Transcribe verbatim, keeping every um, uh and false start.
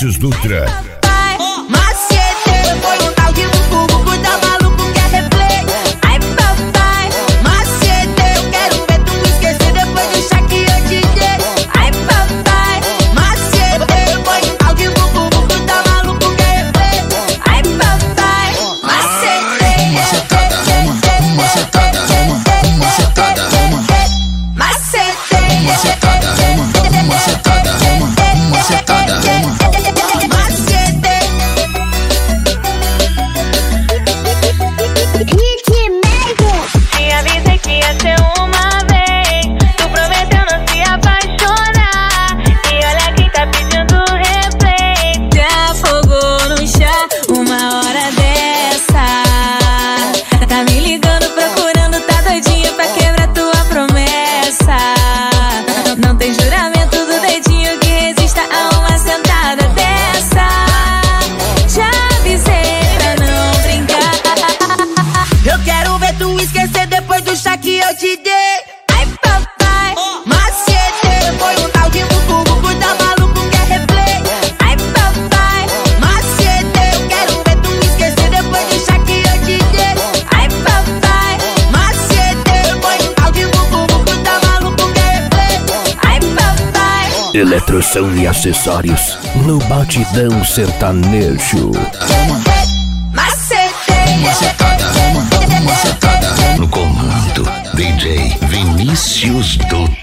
Vinícius Dutra. Macete, foi um tal de bumbum, cuida maluco, quer replay. Ai papai, macete, eu quero ver tu esquecer depois do chá que eu te dei. Ai papai, macete, foi um tal de bumbum, cuida maluco, quer replay. Ai papai, macete, macetada, uma, macetada, uma, macetada, uma, macete, macetada, uma, macetada, uma, macetada, uma. Te avisei que ia ser uma vez. Tu prometeu não se apaixonar. E olha quem tá pedindo replay. Te afogou no chá uma hora dessa. Tá me ligando, procurando, tá doidinho pra quebrar tua promessa. Não tem juramento do dedinho que resista a uma sentada dessa. Já avisei pra não brincar. Eu quero ver tu esquecer depois do chá que eu te dei. Ai papai, macete, foi um tal de bumbum, cuida maluco, quer replay. Ai papai, macete, eu quero ver tu esquecer depois do chá que eu te dei. Ai papai, macete, foi um tal de bumbum, cuida maluco, quer replay. Ai papai. Eletroção e acessórios no Batidão Sertanejo. Macete, Macetada, uma, macetada, No comando, D J Vinícius Dutra.